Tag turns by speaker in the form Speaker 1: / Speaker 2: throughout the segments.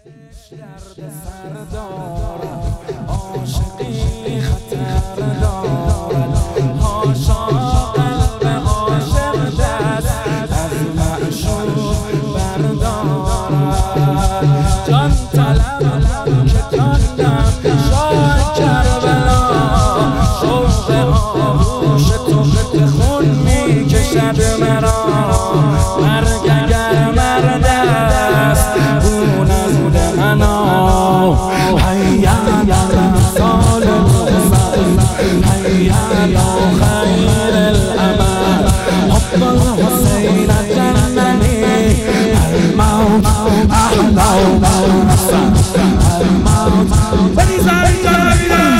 Speaker 1: درد سر دارد عاشقی خطر دارد هاشا قلب عاشق دست از معشوق بردارد جان طلبم که جانم شاه کربلا شوق آغوش تو به خون می کشد مرا مرگ اگر مرد است او نزد منو حیا سال الحسن حیا یا خیر الامل حب الحسین جننی الموت احلى الموت الموت بني زاري جرابينا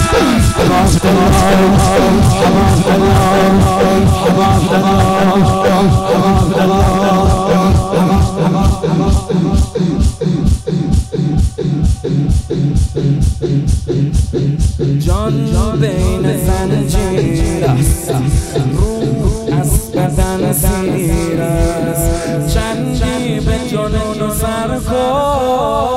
Speaker 1: جان بین زنجیر است روح از بدن سیر است چندی به جنون سر کن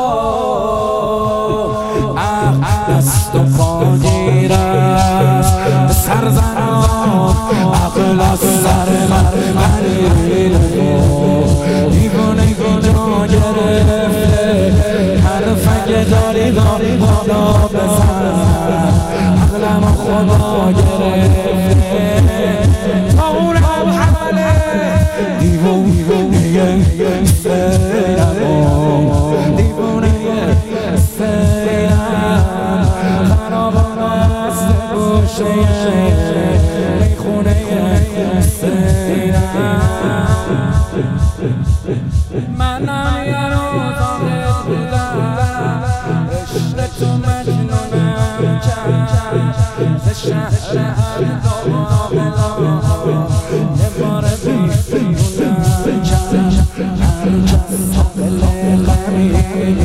Speaker 1: عقل است و پاگیر است به سرزنان عقل از سر مرمرین دیوانه جا گرفته حرفک داری بالا بزن عقلم خدا گرفته تا اون حمله دیوانه سیرم دیوانه سیرم خرابان است گوشه میخونه سیرم منم یه روز آمد بودم عشق تو مجنونم کرد ز شهر ارداغ یه بار بیرونم کرد هر کس دل غمی